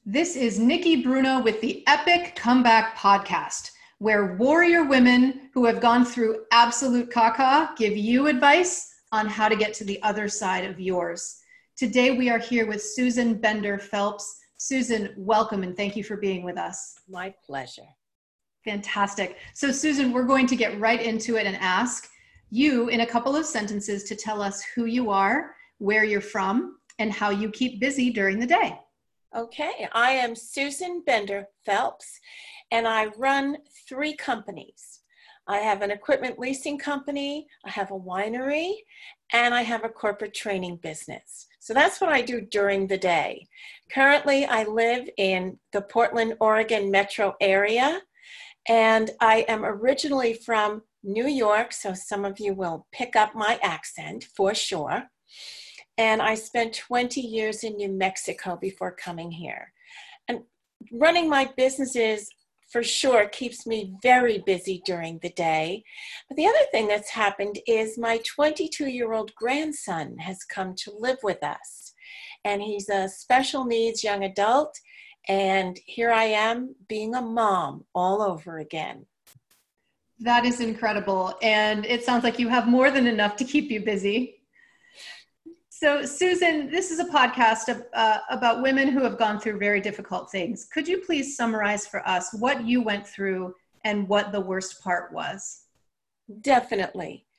This is Nikki Bruno with the Epic Comeback Podcast, where warrior women who have gone through absolute caca give you advice on how to get to the other side of yours. Today we are here with Susan Bender Phelps. Susan, welcome and thank you for being with us. My pleasure. Fantastic. So Susan, we're going to get right into it and ask you in a couple of sentences to tell us who you are, where you're from, and how you keep busy during the day. Okay, I am Susan Bender Phelps, and I run 3 companies. I have an equipment leasing company, I have a winery, and I have a corporate training business. So that's what I do during the day. Currently, I live in the Portland, Oregon metro area, and I am originally from New York, so some of you will pick up my accent for sure. And I spent 20 years in New Mexico before coming here. And running my businesses for sure keeps me very busy during the day. But the other thing that's happened is my 22-year-old grandson has come to live with us. And he's a special needs young adult. And here I am being a mom all over again. That is incredible. And it sounds like you have more than enough to keep you busy. So Susan, this is a podcast about women who have gone through very difficult things. Could you please summarize for us what you went through and what the worst part was? Definitely.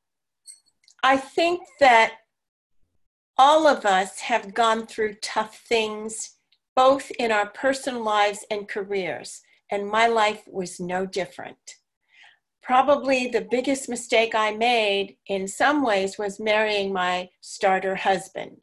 I think that all of us have gone through tough things, both in our personal lives and careers, and my life was no different. Probably the biggest mistake I made in some ways was marrying my starter husband.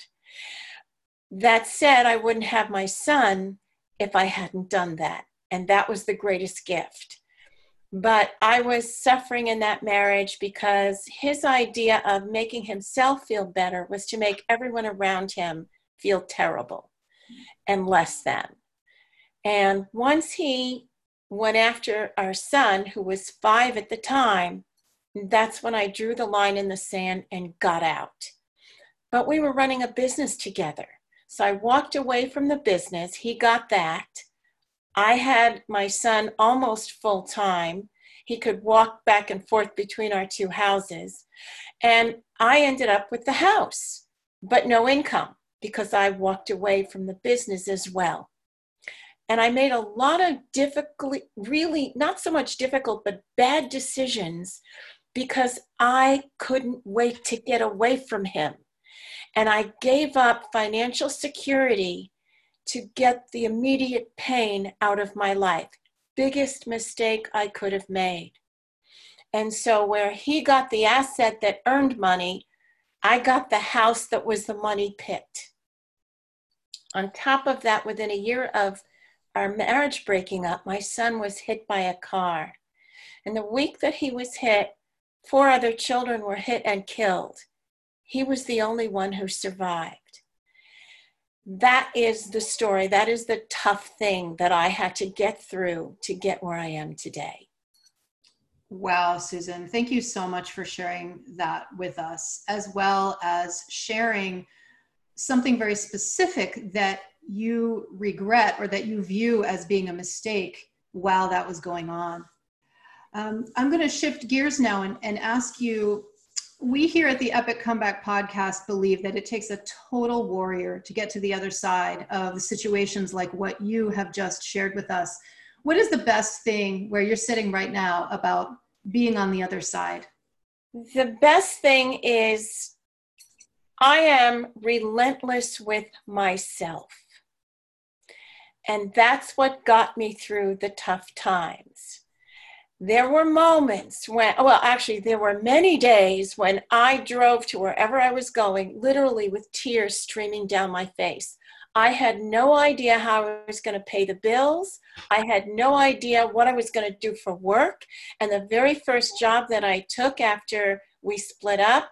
That said, I wouldn't have my son if I hadn't done that. And that was the greatest gift. But I was suffering in that marriage because his idea of making himself feel better was to make everyone around him feel terrible and less than. And once he went after our son, who was 5 at the time, that's when I drew the line in the sand and got out. But we were running a business together. So I walked away from the business. He got that. I had my son almost full time. He could walk back and forth between our 2 houses. And I ended up with the house, but no income because I walked away from the business as well. And I made a lot of really not so much difficult, but bad decisions because I couldn't wait to get away from him. And I gave up financial security to get the immediate pain out of my life. Biggest mistake I could have made. And so where he got the asset that earned money, I got the house that was the money pit. On top of that, within a year of our marriage breaking up, my son was hit by a car. And the week that he was hit, 4 other children were hit and killed. He was the only one who survived. That is the story. That is the tough thing that I had to get through to get where I am today. Wow, Susan, thank you so much for sharing that with us, as well as sharing something very specific that you regret or that you view as being a mistake while that was going on. I'm going to shift gears now and ask you, we here at the Epic Comeback Podcast believe that it takes a total warrior to get to the other side of situations like what you have just shared with us. What is the best thing where you're sitting right now about being on the other side? The best thing is I am relentless with myself. And that's what got me through the tough times. There were moments when, there were many days when I drove to wherever I was going, literally with tears streaming down my face. I had no idea how I was going to pay the bills. I had no idea what I was going to do for work. And the very first job that I took after we split up,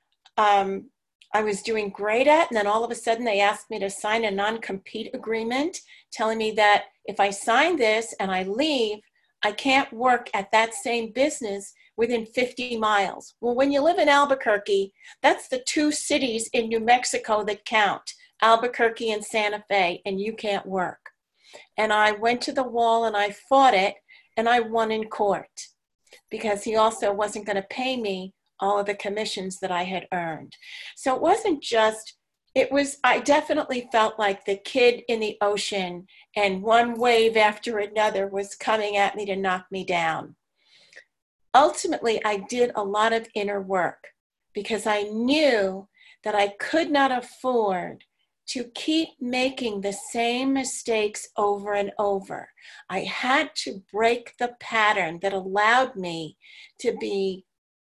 I was doing great at, and then all of a sudden they asked me to sign a non-compete agreement telling me that if I sign this and I leave, I can't work at that same business within 50 miles. Well, when you live in Albuquerque, that's the 2 cities in New Mexico that count, Albuquerque and Santa Fe, and you can't work. And I went to the wall and I fought it, and I won in court because he also wasn't going to pay me all of the commissions that I had earned. So it wasn't just, I definitely felt like the kid in the ocean, and one wave after another was coming at me to knock me down. Ultimately, I did a lot of inner work because I knew that I could not afford to keep making the same mistakes over and over. I had to break the pattern that allowed me to be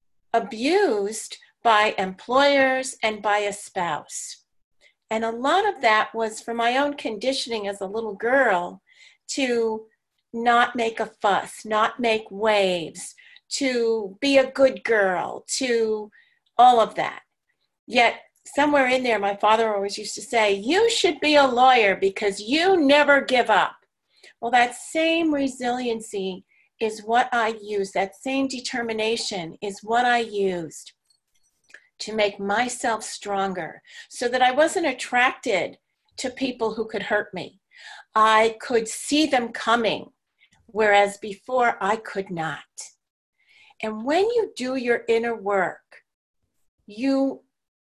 abused by employers and by a spouse. And a lot of that was from my own conditioning as a little girl to not make a fuss, not make waves, to be a good girl, to all of that. Yet somewhere in there, my father always used to say, you should be a lawyer because you never give up. Well, that same resiliency is what I used. That same determination is what I used to make myself stronger so that I wasn't attracted to people who could hurt me. I could see them coming, whereas before I could not. And when you do your inner work, you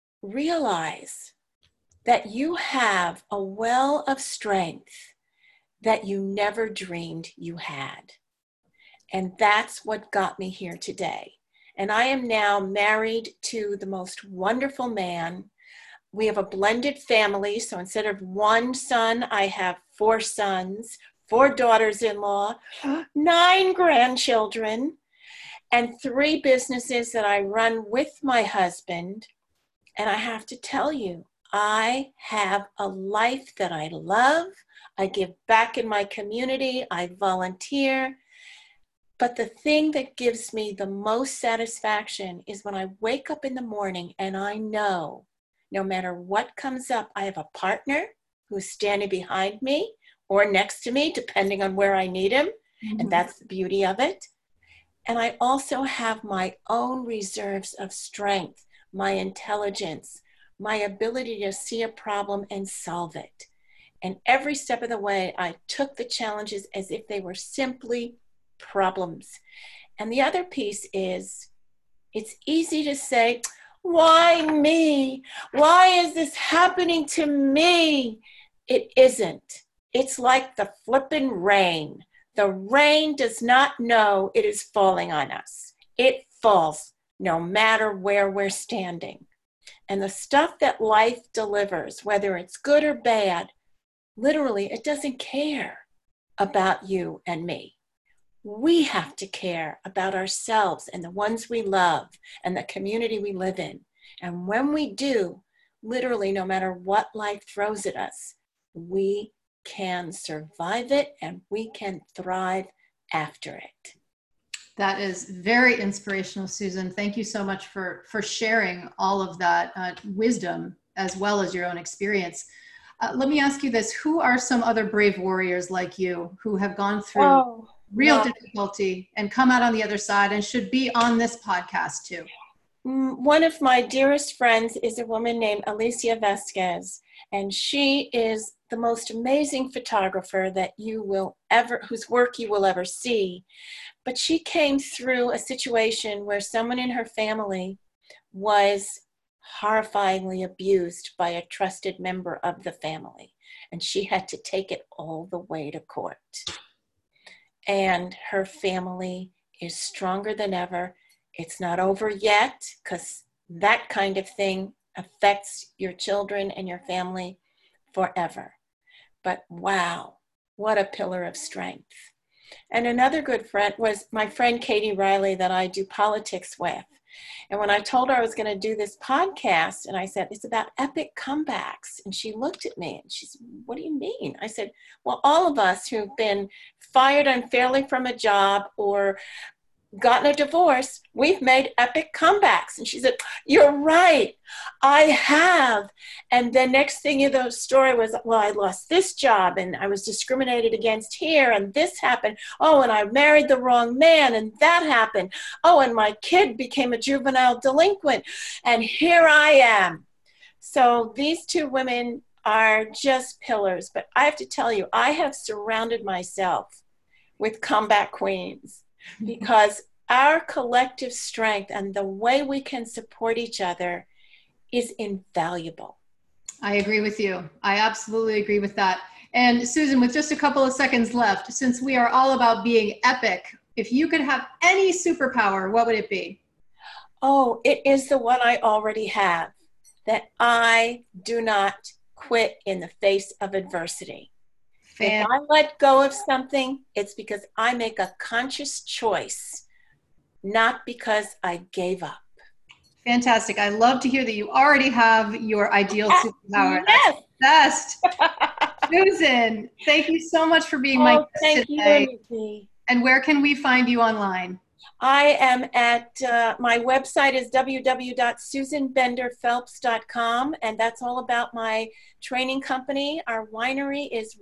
realize that you have a well of strength that you never dreamed you had. And that's what got me here today. And I am now married to the most wonderful man. We have a blended family. So instead of one son, I have 4 sons, 4 daughters-in-law, 9 grandchildren, and 3 businesses that I run with my husband. And I have to tell you, I have a life that I love. I give back in my community. I volunteer. But the thing that gives me the most satisfaction is when I wake up in the morning and I know no matter what comes up, I have a partner who's standing behind me or next to me, depending on where I need him. Mm-hmm. And that's the beauty of it. And I also have my own reserves of strength, my intelligence, my ability to see a problem and solve it. And every step of the way, I took the challenges as if they were simply problems. And the other piece is, it's easy to say, why me? Why is this happening to me? It isn't. It's like the flippin' rain. The rain does not know it is falling on us. It falls no matter where we're standing. And the stuff that life delivers, whether it's good or bad, literally, it doesn't care about you and me. We have to care about ourselves and the ones we love and the community we live in. And when we do, literally, no matter what life throws at us, we can survive it and we can thrive after it. That is very inspirational, Susan. Thank you so much for sharing all of that wisdom as well as your own experience. Let me ask you this. Who are some other brave warriors like you who have gone through real difficulty and come out on the other side and should be on this podcast too? One of my dearest friends is a woman named Alicia Vasquez, and she is the most amazing photographer that whose work you will ever see. But she came through a situation where someone in her family was horrifyingly abused by a trusted member of the family, and she had to take it all the way to court. And her family is stronger than ever. It's not over yet, because that kind of thing affects your children and your family forever. But wow, what a pillar of strength. And another good friend was my friend Katie Riley that I do politics with. And when I told her I was going to do this podcast, and I said, it's about epic comebacks. And she looked at me and she said, what do you mean? I said, well, all of us who've been fired unfairly from a job or gotten a divorce, we've made epic comebacks. And she said, you're right, I have. And the next thing in the story was, well, I lost this job and I was discriminated against here and this happened. Oh, and I married the wrong man and that happened. Oh, and my kid became a juvenile delinquent and here I am. So these 2 women are just pillars. But I have to tell you, I have surrounded myself with comeback queens because our collective strength and the way we can support each other is invaluable. I agree with you. I absolutely agree with that. And Susan, with just a couple of seconds left, since we are all about being epic, if you could have any superpower, what would it be? Oh, it is the one I already have, that I do not quit in the face of adversity. If I let go of something, it's because I make a conscious choice, not because I gave up. Fantastic. I love to hear that you already have your ideal superpower. Yes. That's the best. Susan, thank you so much for being my guest today. You. And where can we find you online? I am at, my website is www.susanbenderphelps.com, and that's all about my training company. Our winery is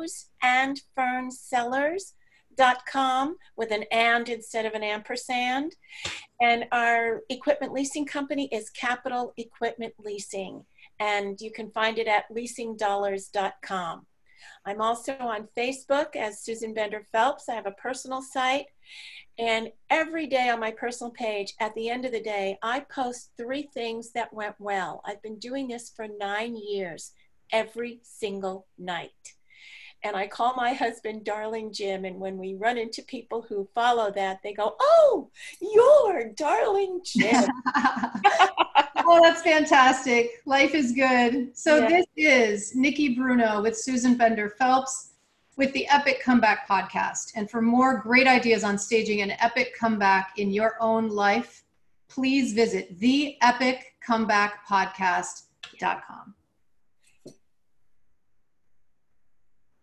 roseandferncellars.com with an and instead of an ampersand. And our equipment leasing company is Capital Equipment Leasing, and you can find it at leasingdollars.com. I'm also on Facebook as Susan Bender Phelps. I have a personal site. And every day on my personal page, at the end of the day, I post 3 things that went well. I've been doing this for 9 years, every single night. And I call my husband Darling Jim, and when we run into people who follow that, they go, "Oh, you're Darling Jim." Oh, that's fantastic. Life is good. So yeah. This is Nikki Bruno with Susan Bender Phelps with the Epic Comeback Podcast. And for more great ideas on staging an epic comeback in your own life, please visit theepiccomebackpodcast.com.